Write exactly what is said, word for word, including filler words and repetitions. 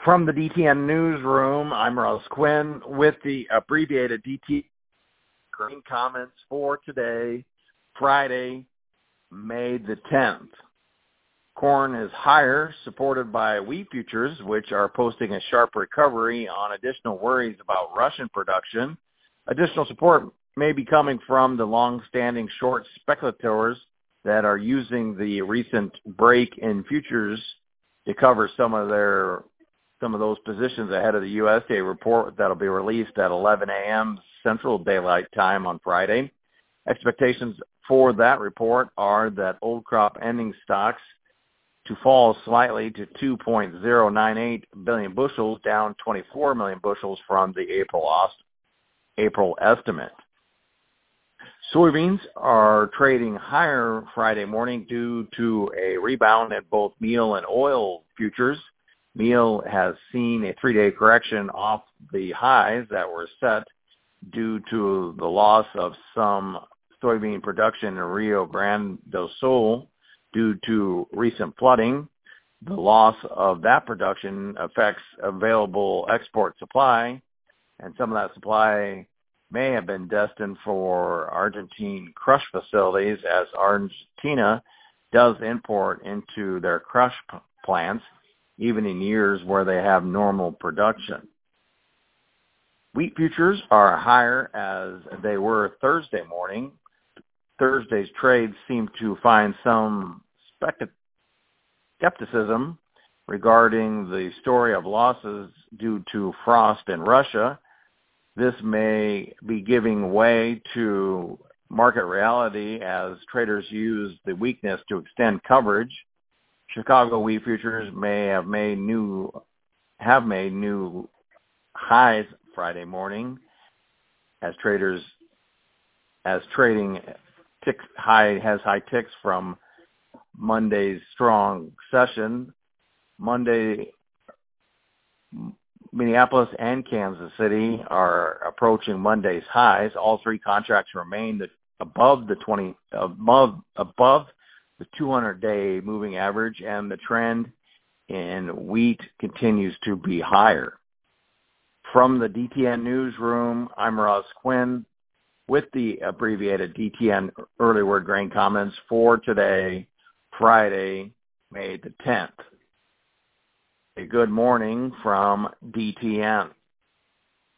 From the D T N Newsroom, I'm Russ Quinn with the abbreviated D T N Green comments for today, Friday, May the tenth. Corn is higher, supported by wheat futures, which are posting a sharp recovery on additional worries about Russian production. Additional support may be coming from the long-standing short speculators that are using the recent break in futures to cover some of their some of those positions ahead of the U S D A report that will be released at eleven a.m. Central Daylight Time on Friday. Expectations for that report are that old crop ending stocks to fall slightly to two point zero nine eight billion bushels, down twenty-four million bushels from the April, April estimate. Soybeans are trading higher Friday morning due to a rebound in both meal and oil futures. Meal has seen a three-day correction off the highs that were set due to the loss of some soybean production in Rio Grande do Sul due to recent flooding. The loss of that production affects available export supply, and some of that supply may have been destined for Argentine crush facilities, as Argentina does import into their crush p- plants, even in years where they have normal production. Wheat futures are higher as they were Thursday morning. Thursday's trades seem to find some spect- skepticism regarding the story of losses due to frost in Russia. This may be giving way to market reality as traders use the weakness to extend coverage. Chicago wheat futures may have made new have made new highs Friday morning as traders as trading ticks high has high ticks from Monday's strong session. Monday, Minneapolis and Kansas City are approaching Monday's highs. All three contracts remain above the twenty above above the two hundred day moving average, and the trend in wheat continues to be higher. From the D T N Newsroom, I'm Russ Quinn with the abbreviated D T N Early Word Grain comments for today, Friday, May the tenth. A good morning from D T N.